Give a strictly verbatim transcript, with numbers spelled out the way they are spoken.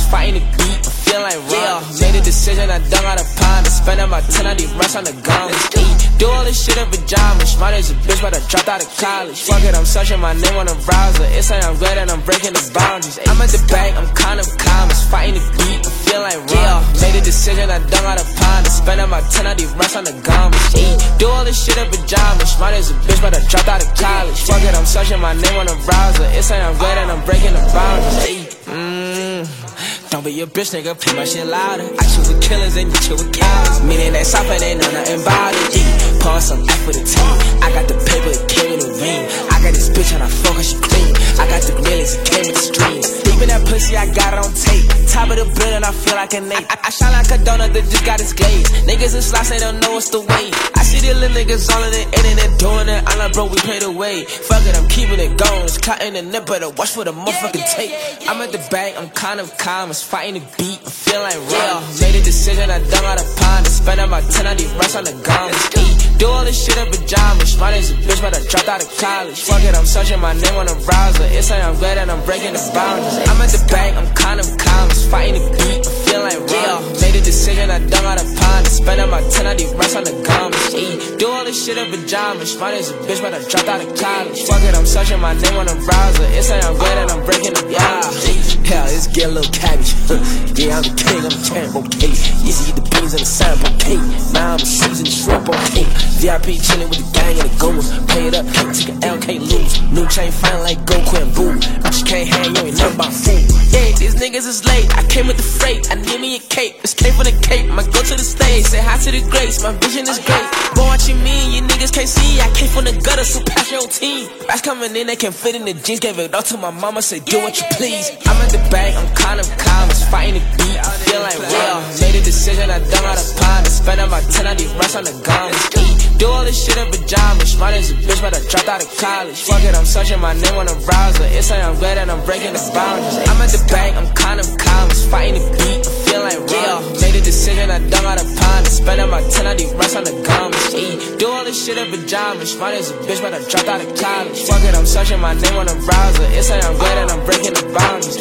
fighting the beat, I feel like raw. Made a decision, I dug out a pond. I spend on my ten, I need rest on the gun. Do all this shit in pajamas. Smart as a bitch, but I dropped out of college. Fuck it, I'm searching my name on the browser. It's like I'm glad that I'm breaking the boundaries. I'm at the bank, I'm kind of calm. It's fighting the beat, I feel like raw. Made a decision, I dug out a pond. I spend on my ten, I need rest on the gun. Do all this shit in pajamas. Smart as a bitch, but I dropped out of college. Fuck it, I'm searching my name on the browser. It's like I'm glad that I'm breaking the boundaries. Mmm. Don't be a bitch, nigga, play my shit louder. I chill with killers and you chill with cowards. Meaning that soft and ain't nothing about it. Yeah, pour some F for the team. I got the paper, it came in the ring. I got this bitch and I fuck her, she clean. I got the millions, it came with the streams. Deep in that pussy, I got it on tape. Top of the building, I feel like a Nate. I, I shine like a donut that just got its glaze. Niggas and slots, they don't know what's the way. I see the little niggas all on the internet doing it. I'm like, bro, we paid away. Fuck it, I'm keeping it going. It's cutting the nip, but watch for the motherfucking tape. I'm at the bank, I'm kind of calm. It's fighting the beat, I feel like real. Made a decision, I dug out a pond. I spend on my ten, I need rest on the gun. Do all this shit in pajamas. Smart as a bitch, but I dropped out of college. Fuck it, I'm searching my name on the browser. It's like I'm glad that I'm breaking the boundaries. I'm at the bank, I'm kind of calm. It's fighting the beat, I feel like real. Made a decision, I dug out a pond. I spend on my ten, I need rest on the gun. Do all this shit in pajamas. Smart as a bitch, but I dropped out of college. Fuck it, I'm searching my name on the browser. It's like I'm glad that I'm breaking the boundaries. Hell, it's get a little cabbage. Yeah, I'm the king, I'm the champ, okay. You see the beans and the sample, okay. Now I'm seasoning shrimp, okay. V I P chillin' with the gang and the goons. Pay it up, can't take an L, can't lose. New chain fine like Goku and Boo. But you can't hang, you ain't nothing about food. Yeah, these niggas is late, I came with the freight. I need me a cape, it's came for the cape. I'ma go to the stage, say hi to the greats. My vision is great. Boy, what you mean, you niggas can't see. I came from the gutter, so pass your team. Rats coming in, they can fit in the jeans. Gave it all to my mama, say do what you please. I'm at the bank, I'm kind of calm. It's fighting the beat, I feel like real. Made a decision, I dug out a pond. I spend on my ten, I need rest on the gun. Do all this shit in pajamas. Smart as a bitch, but I dropped out of college. Fuck it, I'm searching my name on the browser. It's like I'm glad that I'm breaking the boundaries. I'm at the bank, I'm kind of calm. It's fighting the beat, I feel like real. Made a decision, I dug out a pond. I spend on my ten, I need rest on the gun. Do all this shit in pajamas. Smart as a bitch, but I dropped out of college. Fuck it, I'm searching my name on the browser. It's like I'm glad that I'm breaking the boundaries.